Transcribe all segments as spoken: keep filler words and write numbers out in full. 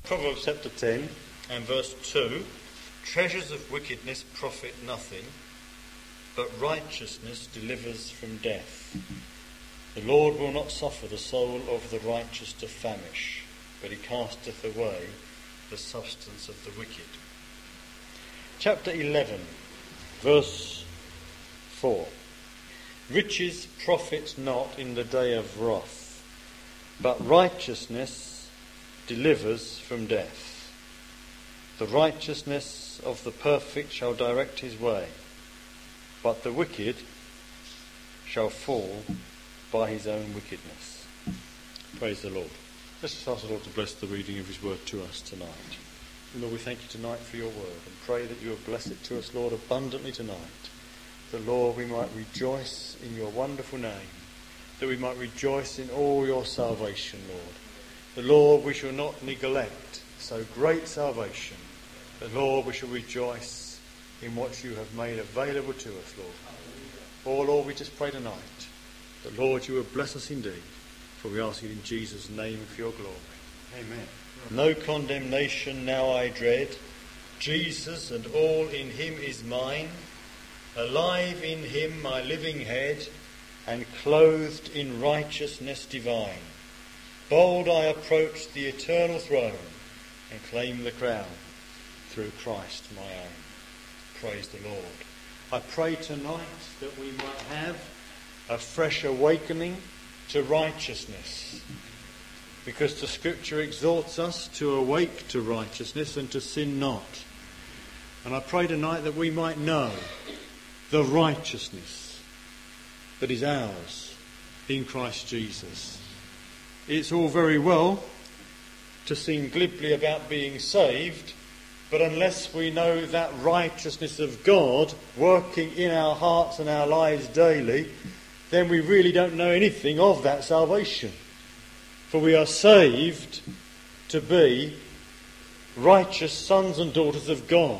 Proverbs chapter ten and verse two, treasures of wickedness profit nothing, but righteousness delivers from death. The Lord will not suffer the soul of the righteous to famish, but he casteth away the substance of the wicked. Chapter eleven, verse four. Riches profit not in the day of wrath, but righteousness delivers from death. The righteousness of the perfect shall direct his way, but the wicked shall fall by his own wickedness. Praise the Lord. Let's just ask the Lord to bless the reading of his word to us tonight. Lord, we thank you tonight for your word and pray that you will bless it to us, Lord, abundantly tonight. That, Lord, we might rejoice in your wonderful name, that we might rejoice in all your salvation, Lord. That, Lord, we shall not neglect so great salvation, but, Lord, we shall rejoice in what you have made available to us, Lord. Oh, Lord, we just pray tonight that, Lord, you will bless us indeed, for we ask it in Jesus' name for your glory. Amen. No condemnation now I dread. Jesus and all in him is mine. Alive in him my living head, and clothed in righteousness divine. Bold I approach the eternal throne, and claim the crown through Christ my own. Praise the Lord. I pray tonight that we might have a fresh awakening to righteousness, because the Scripture exhorts us to awake to righteousness and to sin not. And I pray tonight that we might know the righteousness that is ours in Christ Jesus. It's all very well to sing glibly about being saved, but unless we know that righteousness of God working in our hearts and our lives daily, then we really don't know anything of that salvation. For we are saved to be righteous sons and daughters of God.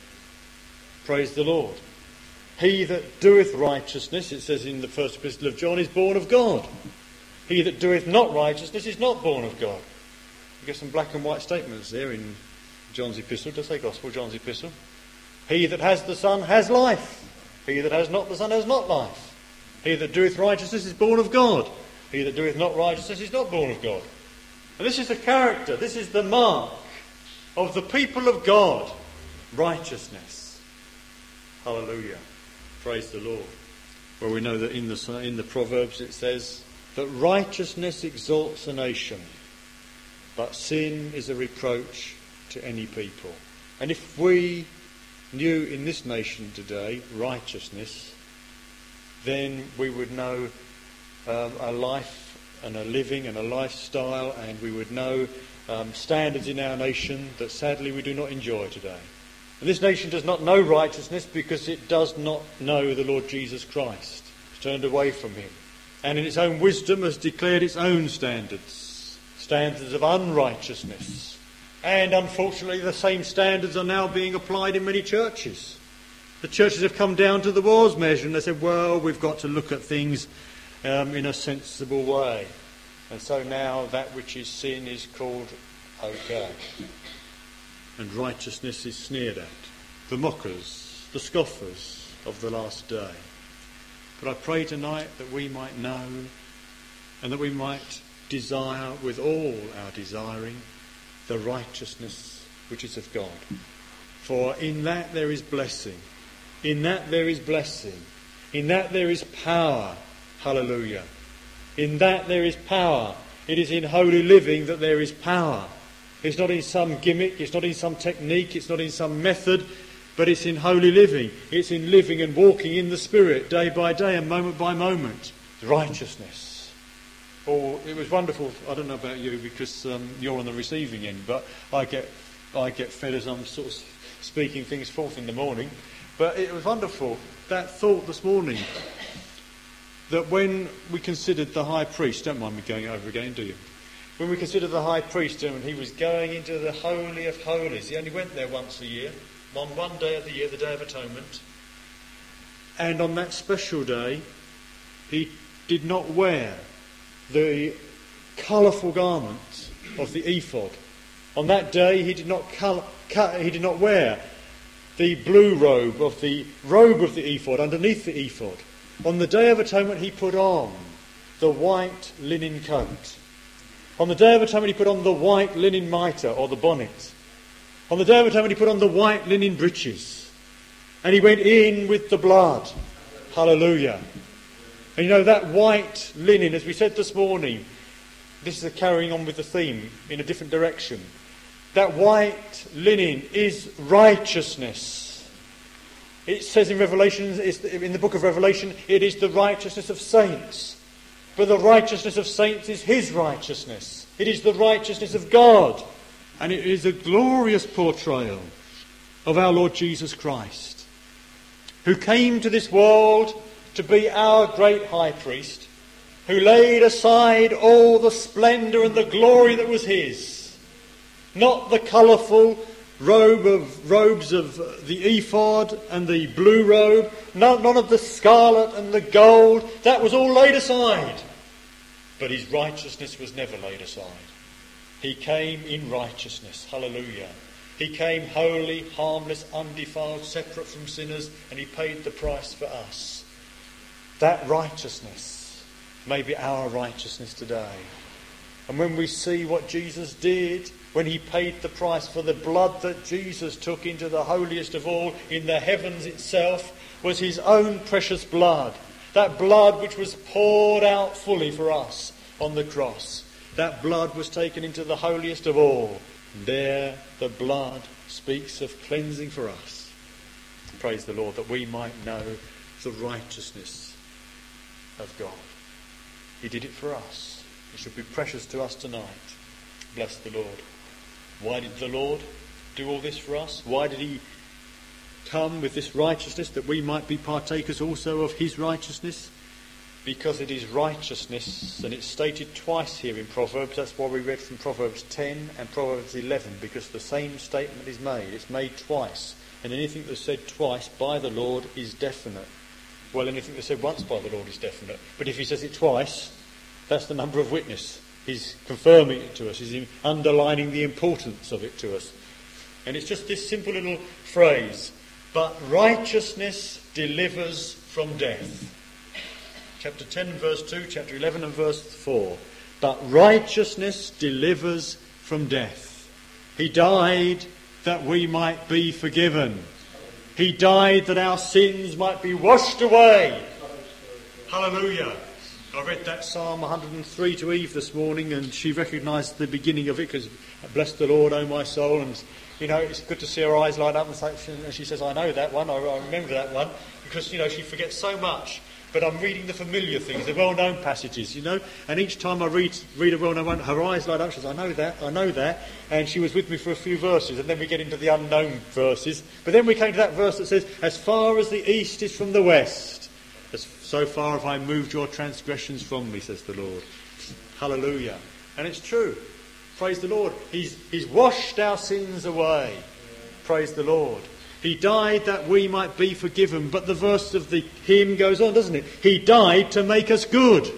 Praise the Lord. He that doeth righteousness, it says in the first epistle of John, is born of God. He that doeth not righteousness is not born of God. You get some black and white statements there in John's epistle. Does say Gospel, John's epistle. He that has the Son has life. He that has not the Son has not life. He that doeth righteousness is born of God. He that doeth not righteousness is not born of God. And this is the character, this is the mark of the people of God. Righteousness. Hallelujah. Praise the Lord. Well, we know that in the in the Proverbs it says that righteousness exalts a nation, but sin is a reproach to any people. And if we knew in this nation today righteousness, then we would know um, a life and a living and a lifestyle, and we would know um, standards in our nation that sadly we do not enjoy today. And this nation does not know righteousness because it does not know the Lord Jesus Christ. It's turned away from him. And in its own wisdom has declared its own standards. Standards of unrighteousness. And unfortunately the same standards are now being applied in many churches. The churches have come down to the war's measure and they said, well, we've got to look at things um, in a sensible way. And so now that which is sin is called okay. And righteousness is sneered at. The mockers, the scoffers of the last day. But I pray tonight that we might know and that we might desire with all our desiring the righteousness which is of God. For in that there is blessing. In that there is blessing. In that there is power. Hallelujah. In that there is power. It is in holy living that there is power. It's not in some gimmick, it's not in some technique, it's not in some method, but it's in holy living. It's in living and walking in the Spirit day by day and moment by moment. Righteousness. Oh, it was wonderful. I don't know about you because um, you're on the receiving end, but I get I get fed as I'm sort of speaking things forth in the morning. But it was wonderful, that thought this morning, that when we considered the high priest, don't mind me going over again, do you? When we consider the high priest and he was going into the Holy of Holies, he only went there once a year, on one day of the year, the Day of Atonement. And on that special day, he did not wear the colourful garment of the ephod On that day he did not colour, cut, he did not wear the blue robe of the robe of the ephod underneath the ephod. On the Day of Atonement he put on the white linen coat. On the Day of Atonement he put on the white linen mitre or the bonnet. On the Day of Atonement he put on the white linen breeches. And he went in with the blood. Hallelujah. And you know that white linen, as we said this morning, this is a carrying on with the theme in a different direction. That white linen is righteousness. It says in Revelation, in the book of Revelation, it is the righteousness of saints. But the righteousness of saints is his righteousness. It is the righteousness of God. And it is a glorious portrayal of our Lord Jesus Christ, who came to this world to be our great high priest, who laid aside all the splendour and the glory that was his. Not the colourful robe of robes of the ephod and the blue robe, none, none of the scarlet and the gold. That was all laid aside. But his righteousness was never laid aside. He came in righteousness. Hallelujah. He came holy, harmless, undefiled, separate from sinners, and he paid the price for us. That righteousness may be our righteousness today. And when we see what Jesus did, when he paid the price for the blood that Jesus took into the holiest of all in the heavens itself, was his own precious blood. That blood which was poured out fully for us on the cross. That blood was taken into the holiest of all. And there the blood speaks of cleansing for us. Praise the Lord, that we might know the righteousness of God. He did it for us. It should be precious to us tonight. Bless the Lord. Why did the Lord do all this for us? Why did he come with this righteousness, that we might be partakers also of his righteousness? Because it is righteousness, and it's stated twice here in Proverbs. That's why we read from Proverbs ten and Proverbs eleven, because the same statement is made. It's made twice. And anything that's said twice by the Lord is definite. Well, anything that's said once by the Lord is definite. But if he says it twice, that's the number of witness. He's confirming it to us. He's underlining the importance of it to us. And it's just this simple little phrase. But righteousness delivers from death. Chapter ten and verse two, chapter eleven and verse four. But righteousness delivers from death. He died that we might be forgiven. He died that our sins might be washed away. Hallelujah. I read that Psalm one hundred and three to Eve this morning, and she recognised the beginning of it, because bless the Lord, O my soul. And, you know, it's good to see her eyes light up, and, say, and she says, I know that one, I, I remember that one, because, you know, she forgets so much. But I'm reading the familiar things, the well-known passages, you know. And each time I read read a well-known one, her eyes light up. She says, I know that, I know that. And she was with me for a few verses. And then we get into the unknown verses. But then we came to that verse that says, as far as the east is from the west, as so far have I moved your transgressions from me, says the Lord. Hallelujah. And it's true. Praise the Lord. He's, he's washed our sins away. Praise the Lord. He died that we might be forgiven. But the verse of the hymn goes on, doesn't it? He died to make us good.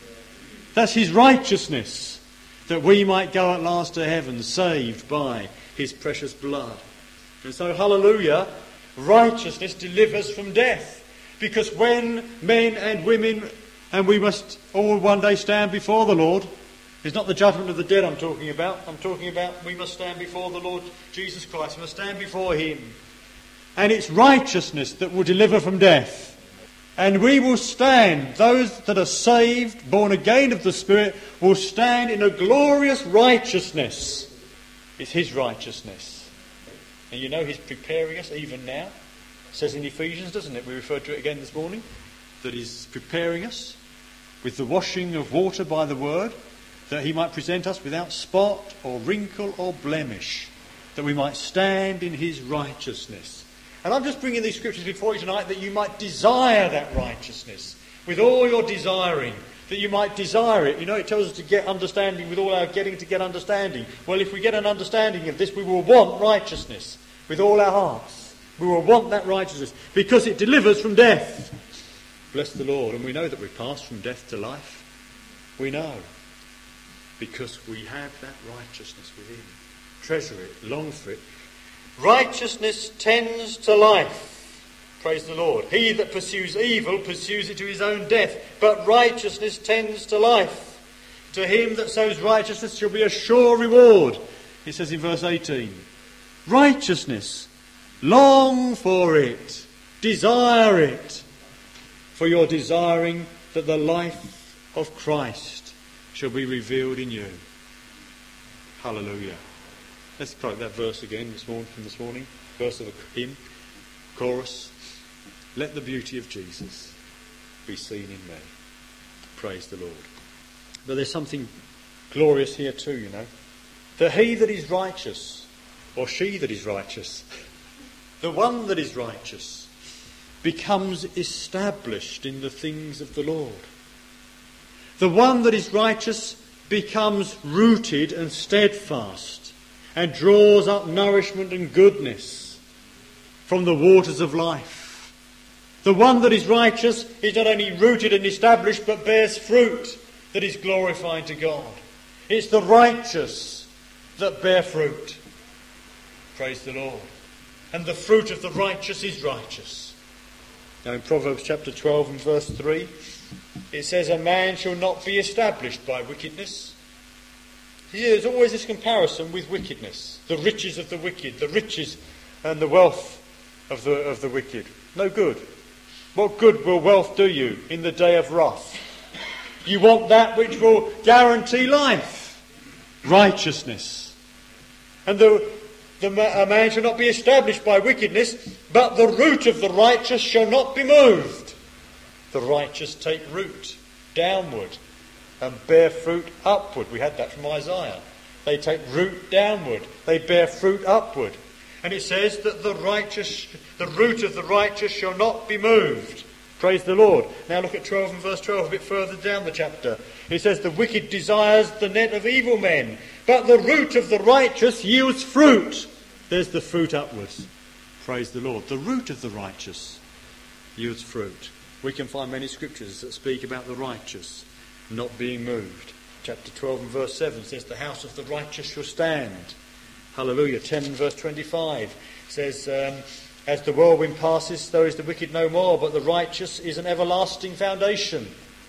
That's his righteousness, that we might go at last to heaven, saved by his precious blood. And so, hallelujah, righteousness delivers from death. Because when men and women, and we must all one day stand before the Lord, it's not the judgment of the dead I'm talking about. I'm talking about we must stand before the Lord Jesus Christ. We must stand before him. And it's righteousness that will deliver from death. And we will stand, those that are saved, born again of the Spirit, will stand in a glorious righteousness. It's his righteousness. And you know he's preparing us even now. It says in Ephesians, doesn't it? We referred to it again this morning. That he's preparing us with the washing of water by the word, that he might present us without spot or wrinkle or blemish, that we might stand in his righteousness. And I'm just bringing these scriptures before you tonight that you might desire that righteousness with all your desiring, that you might desire it. You know, it tells us to get understanding with all our getting to get understanding. Well, if we get an understanding of this, we will want righteousness with all our hearts. We will want that righteousness because it delivers from death. Bless the Lord. And we know that we pass from death to life. We know. Because we have that righteousness within. treasure it, long for it. Righteousness tends to life. Praise the Lord. He that pursues evil pursues it to his own death, but righteousness tends to life. To him that sows righteousness shall be a sure reward. It says in verse eighteen, righteousness, long for it, desire it, for you're desiring that the life of Christ shall be revealed in you. Hallelujah. Let's quote that verse again this morning, from this morning. Verse of a hymn, chorus. Let the beauty of Jesus be seen in me. Praise the Lord. But there's something glorious here too, you know. That he that is righteous, or she that is righteous, the one that is righteous, becomes established in the things of the Lord. The one that is righteous becomes rooted and steadfast and draws up nourishment and goodness from the waters of life. The one that is righteous is not only rooted and established but bears fruit that is glorifying to God. It's the righteous that bear fruit. Praise the Lord. And the fruit of the righteous is righteous. Now in Proverbs chapter twelve and verse three, it says, a man shall not be established by wickedness. There's always this comparison with wickedness. The riches of the wicked, the riches and the wealth of the, of the wicked. No good. What good will wealth do you in the day of wrath? You want that which will guarantee life. Righteousness. And the, the a man shall not be established by wickedness, but the root of the righteous shall not be moved. The righteous take root downward and bear fruit upward. We had that from Isaiah. They take root downward. They bear fruit upward. And it says that the righteous, the root of the righteous shall not be moved. Praise the Lord. Now look at twelve and verse twelve, a bit further down the chapter. It says, the wicked desires the net of evil men, but the root of the righteous yields fruit. There's the fruit upwards. Praise the Lord. The root of the righteous yields fruit. We can find many scriptures that speak about the righteous not being moved. Chapter twelve and verse seven says, the house of the righteous shall stand. Hallelujah. ten and verse twenty-five says, um, as the whirlwind passes, so is the wicked no more, but the righteous is an everlasting foundation.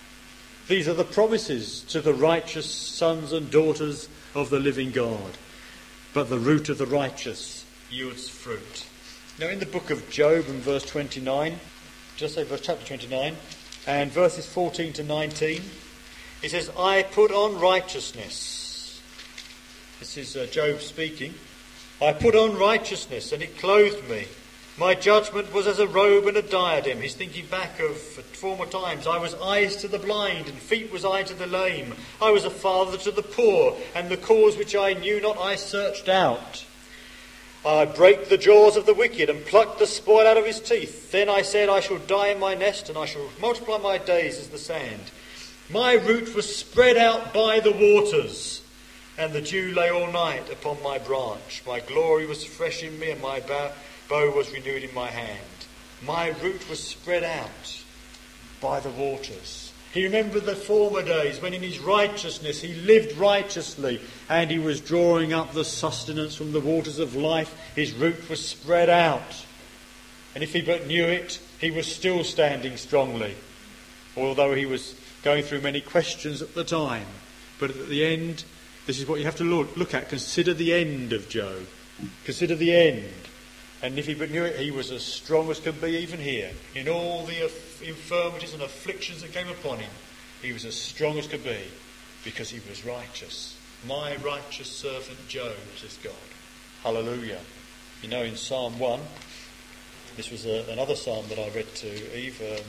These are the promises to the righteous sons and daughters of the living God. But the root of the righteous yields fruit. Now in the book of Job in verse twenty-nine, just say verse chapter twenty-nine, and verses fourteen to nineteen, it says, I put on righteousness. This is uh, Job speaking. I put on righteousness, and it clothed me. My judgment was as a robe and a diadem. He's thinking back of former times. I was eyes to the blind, and feet was I to the lame. I was a father to the poor, and the cause which I knew not I searched out. I break the jaws of the wicked, and pluck the spoil out of his teeth. Then I said, I shall die in my nest, and I shall multiply my days as the sand. My root was spread out by the waters, and the dew lay all night upon my branch. My glory was fresh in me, and my bow, bow was renewed in my hand. My root was spread out by the waters. He remembered the former days when in his righteousness he lived righteously, and he was drawing up the sustenance from the waters of life. His root was spread out. And if he but knew it, he was still standing strongly, although he was going through many questions at the time. But at the end, this is what you have to look, look at. Consider the end of Job. Consider the end. And if he but knew it, he was as strong as could be even here. In all the infirmities and afflictions that came upon him, he was as strong as could be because he was righteous. My righteous servant Job, says God. Hallelujah. You know, in Psalm one, this was a, another psalm that I read to Eve, um,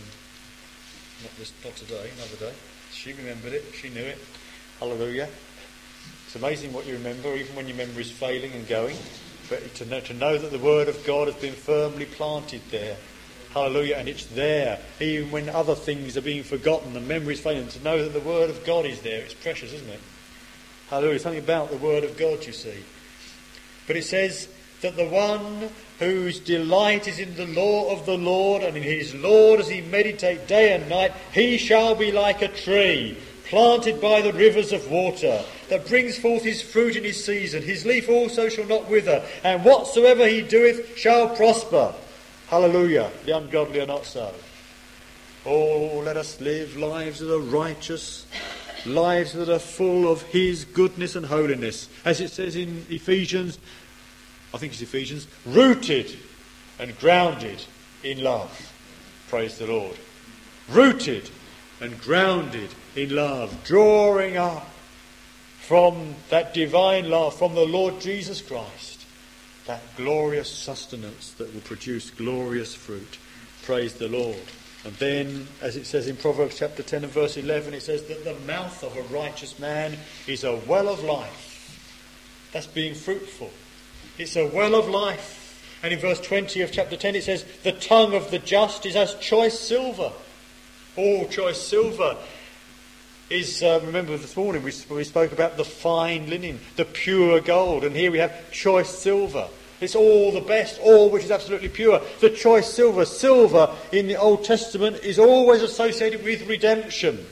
not, this, not today, another day. She remembered it, she knew it. Hallelujah. It's amazing what you remember, even when your memory is failing and going. But to know, to know that the word of God has been firmly planted there. Hallelujah. And it's there. Even when other things are being forgotten and memory is failing, to know that the word of God is there. It's precious, isn't it? Hallelujah. Something about the word of God, you see. But it says that the one whose delight is in the law of the Lord, and in his law does he meditate day and night, he shall be like a tree planted by the rivers of water, that brings forth his fruit in his season. His leaf also shall not wither, and whatsoever he doeth shall prosper. Hallelujah. The ungodly are not so. Oh, let us live lives that are righteous, lives that are full of his goodness and holiness. As it says in Ephesians, I think it's Ephesians, rooted and grounded in love. Praise the Lord. Rooted and grounded in love, drawing up from that divine love, from the Lord Jesus Christ, that glorious sustenance that will produce glorious fruit. Praise the Lord. And then, as it says in Proverbs chapter ten and verse eleven, it says that the mouth of a righteous man is a well of life. That's being fruitful. It's a well of life. And in verse twenty of chapter ten it says, the tongue of the just is as choice silver. Oh, choice silver is, uh, remember this morning we, we spoke about the fine linen, the pure gold. And here we have choice silver. It's all the best, all which is absolutely pure. The choice silver. Silver in the Old Testament is always associated with redemption.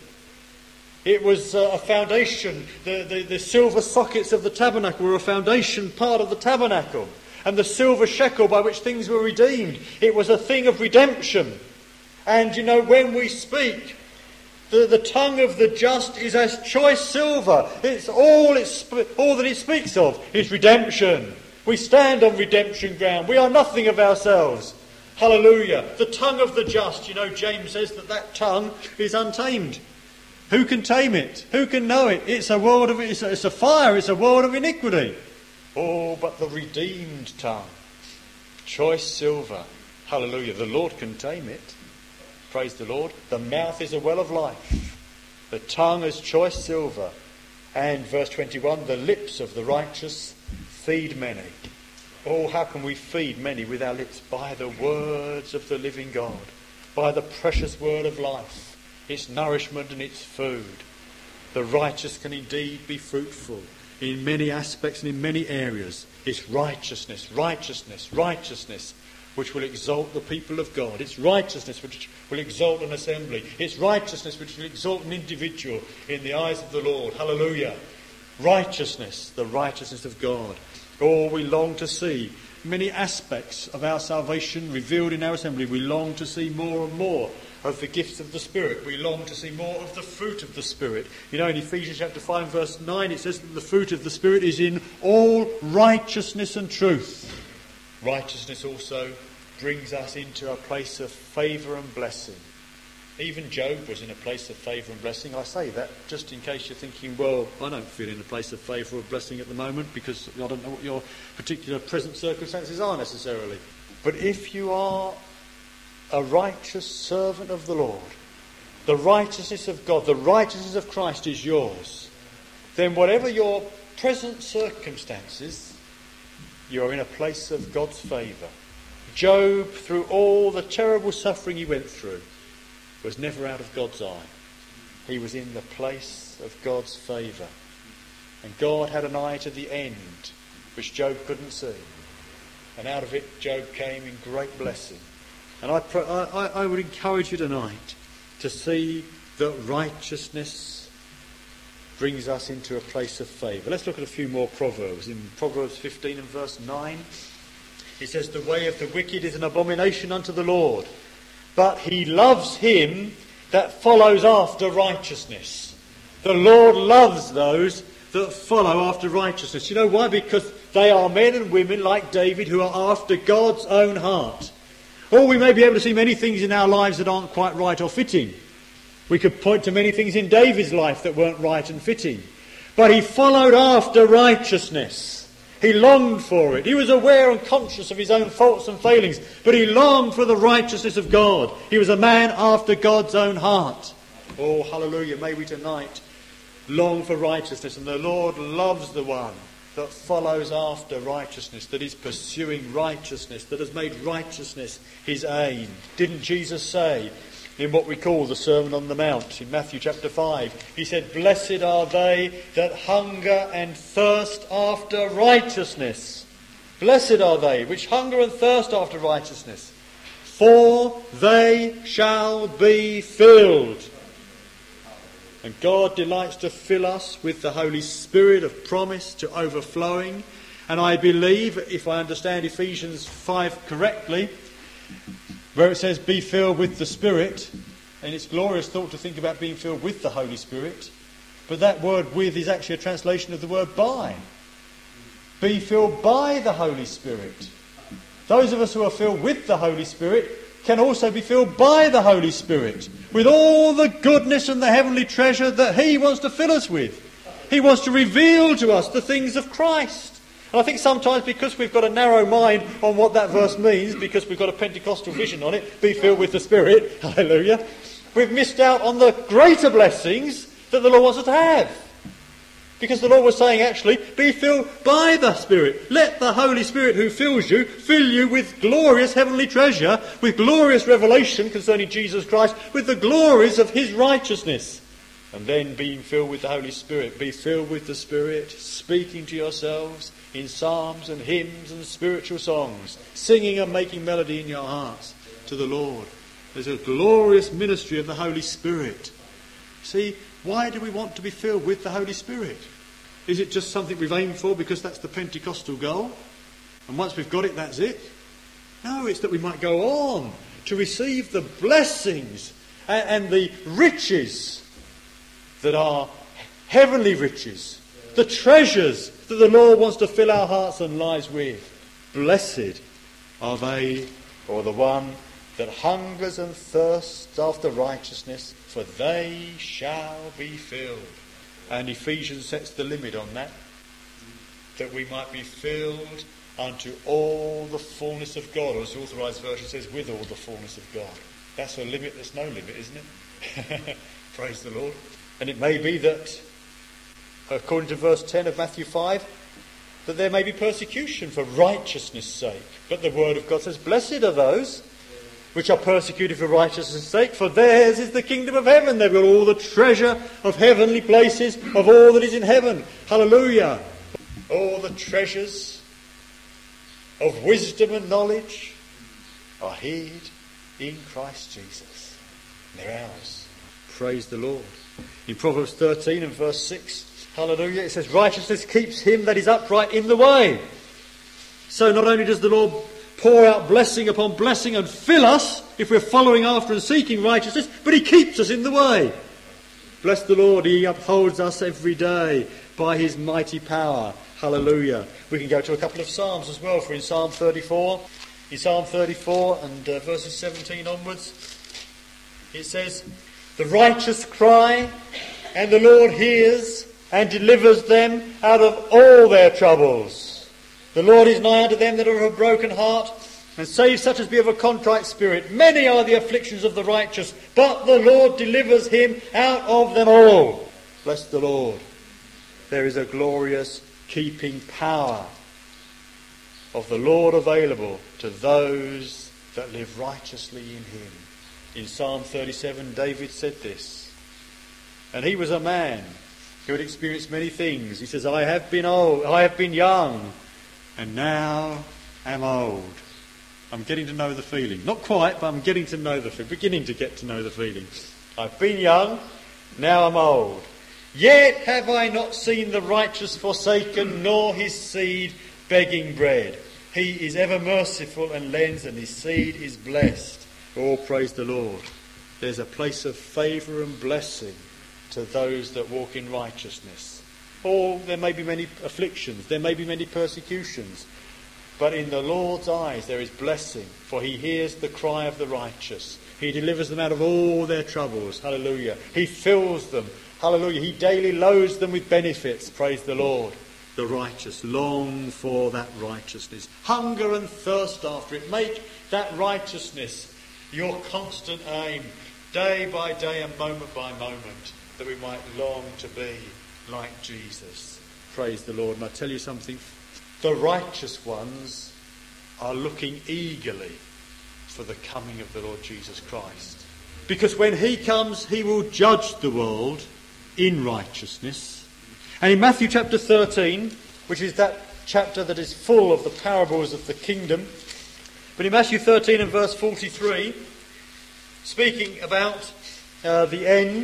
It was uh, a foundation. The, the, the silver sockets of the tabernacle were a foundation part of the tabernacle. And the silver shekel by which things were redeemed, it was a thing of redemption. And you know, when we speak, the, the tongue of the just is as choice silver. It's all, it's all that it speaks of is redemption. We stand on redemption ground. We are nothing of ourselves. Hallelujah. The tongue of the just. You know, James says that that tongue is untamed. Who can tame it? Who can know it? It's a world of it's a, it's a fire. It's a world of iniquity. Oh, but the redeemed tongue, choice silver. Hallelujah. The Lord can tame it. Praise the Lord. The mouth is a well of life. The tongue is choice silver. And verse twenty-one, the lips of the righteous feed many. Oh, how can we feed many with our lips? By the words of the living God. By the precious word of life. Its nourishment and its food. The righteous can indeed be fruitful in many aspects and in many areas. It's righteousness, righteousness, righteousness which will exalt the people of God. It's righteousness which will exalt an assembly. It's righteousness which will exalt an individual in the eyes of the Lord. Hallelujah. Righteousness, the righteousness of God. Oh, we long to see many aspects of our salvation revealed in our assembly. We long to see more and more of the gifts of the Spirit. We long to see more of the fruit of the Spirit. You know, in Ephesians chapter five verse nine it says that the fruit of the Spirit is in all righteousness and truth. Righteousness also brings us into a place of favour and blessing. Even Job was in a place of favour and blessing. I say that just in case you're thinking, well, I don't feel in a place of favour or blessing at the moment because I don't know what your particular present circumstances are necessarily. But if you are a righteous servant of the Lord, the righteousness of God, the righteousness of Christ is yours, then whatever your present circumstances, you are in a place of God's favour. Job, through all the terrible suffering he went through, was never out of God's eye. He was in the place of God's favour. And God had an eye to the end, which Job couldn't see. And out of it, Job came in great blessing. And I, I, I would encourage you tonight to see that righteousness brings us into a place of favour. Let's look at a few more Proverbs. In Proverbs fifteen and verse nine, it says, the way of the wicked is an abomination unto the Lord, but he loves him that follows after righteousness. The Lord loves those that follow after righteousness. You know why? Because they are men and women like David who are after God's own heart. Or we may be able to see many things in our lives that aren't quite right or fitting. We could point to many things in David's life that weren't right and fitting. But he followed after righteousness. He longed for it. He was aware and conscious of his own faults and failings, but he longed for the righteousness of God. He was a man after God's own heart. Oh, hallelujah. May we tonight long for righteousness. And the Lord loves the one that follows after righteousness, that is pursuing righteousness, that has made righteousness his aim. Didn't Jesus say in what we call the Sermon on the Mount, in Matthew chapter five, he said, blessed are they that hunger and thirst after righteousness. Blessed are they which hunger and thirst after righteousness, for they shall be filled. And God delights to fill us with the Holy Spirit of promise to overflowing. And I believe, if I understand Ephesians five correctly, where it says, be filled with the Spirit, and it's glorious thought to think about being filled with the Holy Spirit, but that word with is actually a translation of the word by. Be filled by the Holy Spirit. Those of us who are filled with the Holy Spirit can also be filled by the Holy Spirit, with all the goodness and the heavenly treasure that He wants to fill us with. He wants to reveal to us the things of Christ. And I think sometimes because we've got a narrow mind on what that verse means, because we've got a Pentecostal vision on it, be filled with the Spirit, hallelujah, we've missed out on the greater blessings that the Lord wants us to have. Because the Lord was saying, actually, be filled by the Spirit. Let the Holy Spirit who fills you, fill you with glorious heavenly treasure, with glorious revelation concerning Jesus Christ, with the glories of His righteousness. And then being filled with the Holy Spirit, be filled with the Spirit, speaking to yourselves in psalms and hymns and spiritual songs, singing and making melody in your hearts to the Lord. There's a glorious ministry of the Holy Spirit. See, why do we want to be filled with the Holy Spirit? Is it just something we've aimed for because that's the Pentecostal goal? And once we've got it, that's it? No, it's that we might go on to receive the blessings and, and the riches that are heavenly riches, the treasures that the Lord wants to fill our hearts and lives with. Blessed are they, or the one that hungers and thirsts after righteousness, for they shall be filled. And Ephesians sets the limit on that, that we might be filled unto all the fullness of God, or as the Authorised Version says, with all the fullness of God. That's a limit that's no limit, isn't it? Praise the Lord. And it may be that, according to verse ten of Matthew five, that there may be persecution for righteousness' sake. But the Word of God says, blessed are those which are persecuted for righteousness' sake, for theirs is the kingdom of heaven. They've got all the treasure of heavenly places, of all that is in heaven. Hallelujah. All the treasures of wisdom and knowledge are hid in Christ Jesus. They're ours. Praise the Lord. In Proverbs thirteen and verse six, hallelujah, it says, righteousness keeps him that is upright in the way. So not only does the Lord pour out blessing upon blessing and fill us if we're following after and seeking righteousness, but He keeps us in the way. Bless the Lord, He upholds us every day by His mighty power. Hallelujah. We can go to a couple of Psalms as well, for in Psalm thirty-four, in Psalm thirty-four and uh, verses seventeen onwards, it says, the righteous cry, and the Lord hears and delivers them out of all their troubles. The Lord is nigh unto them that are of a broken heart, and saves such as be of a contrite spirit. Many are the afflictions of the righteous, but the Lord delivers him out of them all. Bless the Lord. There is a glorious keeping power of the Lord available to those that live righteously in Him. In Psalm thirty-seven, David said this, and he was a man who had experienced many things. He says, I have been old, I have been young, and now am old. I'm getting to know the feeling. Not quite, but I'm getting to know the feeling. Beginning to get to know the feeling. I've been young, now I'm old. Yet have I not seen the righteous forsaken, nor his seed begging bread. He is ever merciful and lends, and his seed is blessed. Oh, praise the Lord. There's a place of favour and blessing to those that walk in righteousness. Or there may be many afflictions, there may be many persecutions, but in the Lord's eyes there is blessing, for He hears the cry of the righteous. He delivers them out of all their troubles. Hallelujah. He fills them. Hallelujah. He daily loads them with benefits. Praise the Lord. The righteous long for that righteousness. Hunger and thirst after it. Make that righteousness your constant aim, day by day and moment by moment, that we might long to be like Jesus. Praise the Lord. And I tell you something, the righteous ones are looking eagerly for the coming of the Lord Jesus Christ. Because when He comes, He will judge the world in righteousness. And in Matthew chapter thirteen, which is that chapter that is full of the parables of the kingdom, but in Matthew thirteen and verse forty-three, speaking about uh, the end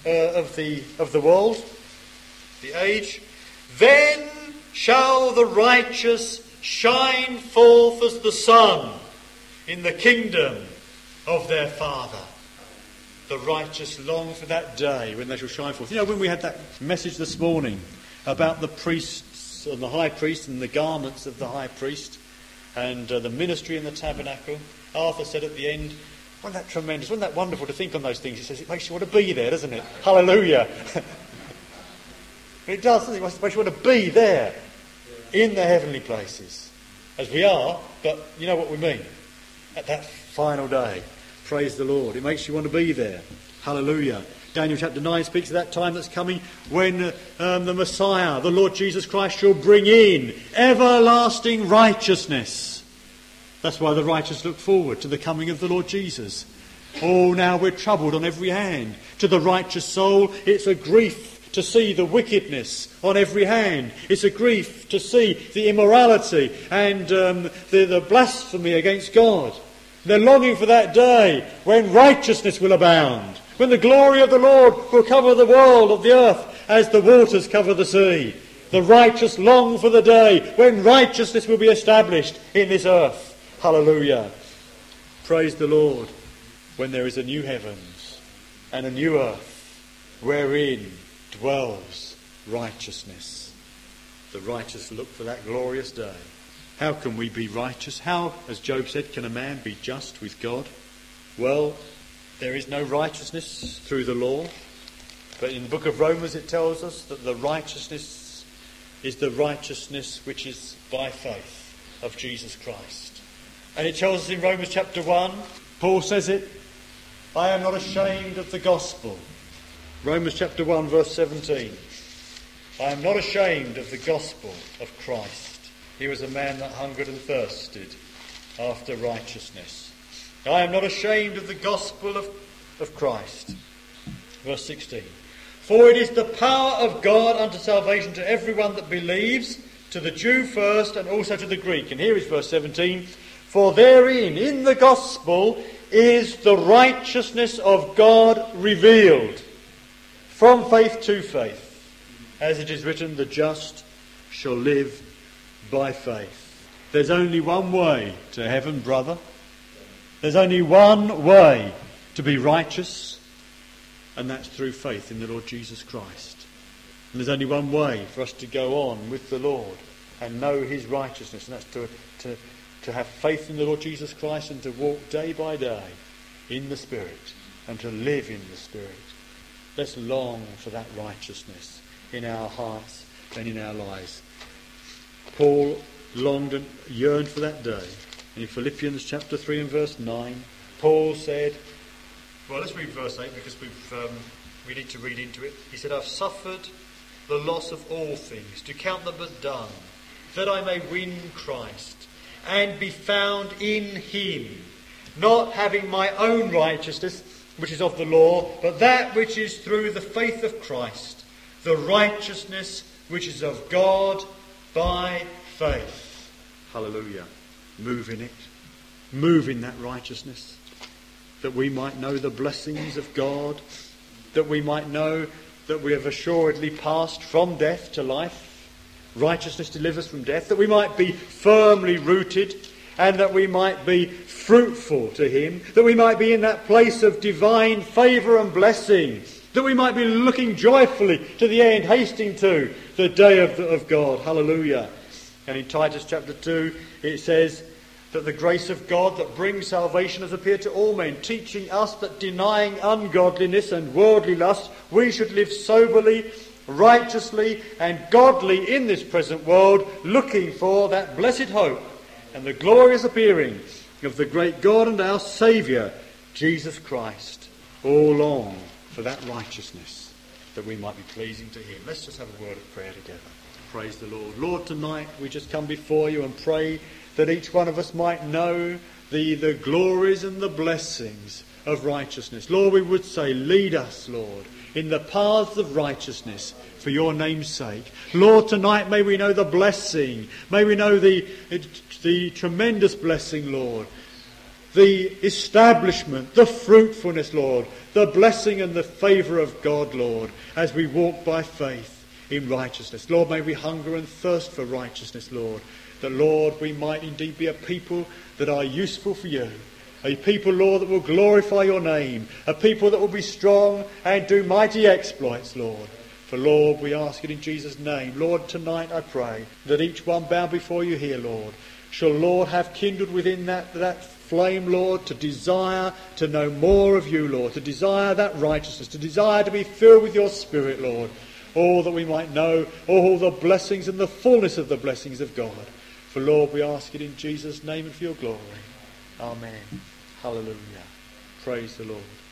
uh, of the of the world, the age. Then shall the righteous shine forth as the sun in the kingdom of their Father. The righteous long for that day when they shall shine forth. You know, when we had that message this morning about the priests and the high priest and the garments of the high priest and uh, the ministry in the tabernacle, Arthur said at the end, wasn't that tremendous? Wasn't that wonderful to think on those things? He says it makes you want to be there, doesn't it? Hallelujah. It does, doesn't it? It makes you want to be there in the heavenly places. As we are, but you know what we mean. At that final day. Praise the Lord. It makes you want to be there. Hallelujah. Daniel chapter nine speaks of that time that's coming when uh, um, the Messiah, the Lord Jesus Christ, shall bring in everlasting righteousness. That's why the righteous look forward to the coming of the Lord Jesus. Oh, now we're troubled on every hand. To the righteous soul, it's a grief to see the wickedness on every hand. It's a grief to see the immorality and um, the, the blasphemy against God. They're longing for that day when righteousness will abound, when the glory of the Lord will cover the world of the earth as the waters cover the sea. The righteous long for the day when righteousness will be established in this earth. Hallelujah. Praise the Lord. When there is a new heavens and a new earth wherein dwells righteousness. The righteous look for that glorious day. How can we be righteous? How, as Job said, can a man be just with God? Well, there is no righteousness through the law. But in the book of Romans it tells us that the righteousness is the righteousness which is by faith of Jesus Christ. And it tells us in Romans chapter one, Paul says it, I am not ashamed of the gospel. Romans chapter one verse seventeen. I am not ashamed of the gospel of Christ. He was a man that hungered and thirsted after righteousness. I am not ashamed of the gospel of, of Christ. Verse sixteen. For it is the power of God unto salvation to everyone that believes, to the Jew first and also to the Greek. And here is verse seventeen. For therein, in the gospel, is the righteousness of God revealed, from faith to faith. As it is written, the just shall live by faith. There's only one way to heaven, brother. There's only one way to be righteous, and that's through faith in the Lord Jesus Christ. And there's only one way for us to go on with the Lord and know his righteousness, and that's to, to, to have faith in the Lord Jesus Christ and to walk day by day in the Spirit and to live in the Spirit. Let's long for that righteousness in our hearts and in our lives. Paul longed and yearned for that day. And in Philippians chapter three and verse nine, Paul said, well, let's read verse eight because we've, um, we need to read into it. He said, I've suffered the loss of all things, to count them but dung, that I may win Christ and be found in him, not having my own righteousness, which is of the law, but that which is through the faith of Christ, the righteousness which is of God by faith. Hallelujah. Move in it. Move in that righteousness. That we might know the blessings of God. That we might know that we have assuredly passed from death to life. Righteousness delivers from death. That we might be firmly rooted. And that we might be fruitful to him. That we might be in that place of divine favour and blessing. That we might be looking joyfully to the end, hasting to the day of, the, of God. Hallelujah. And in Titus chapter two, it says that the grace of God that brings salvation has appeared to all men, teaching us that denying ungodliness and worldly lust, we should live soberly, righteously and godly in this present world, looking for that blessed hope and the glorious appearing of the great God and our Saviour, Jesus Christ. All long for that righteousness, that we might be pleasing to him. Let's just have a word of prayer together. Praise the Lord. Lord, tonight we just come before you and pray that each one of us might know the, the glories and the blessings of righteousness. Lord, we would say, lead us, Lord, in the paths of righteousness for your name's sake. Lord, tonight may we know the blessing, may we know the, the tremendous blessing, Lord, the establishment, the fruitfulness, Lord, the blessing and the favour of God, Lord, as we walk by faith in righteousness. Lord, may we hunger and thirst for righteousness, Lord, that, Lord, we might indeed be a people that are useful for you. A people, Lord, that will glorify your name. A people that will be strong and do mighty exploits, Lord. For, Lord, we ask it in Jesus' name. Lord, tonight I pray that each one bound before you here, Lord, shall, Lord, have kindled within that, that flame, Lord, to desire to know more of you, Lord, to desire that righteousness, to desire to be filled with your Spirit, Lord, all that we might know all the blessings and the fullness of the blessings of God. For, Lord, we ask it in Jesus' name and for your glory. Amen. Hallelujah. Praise the Lord.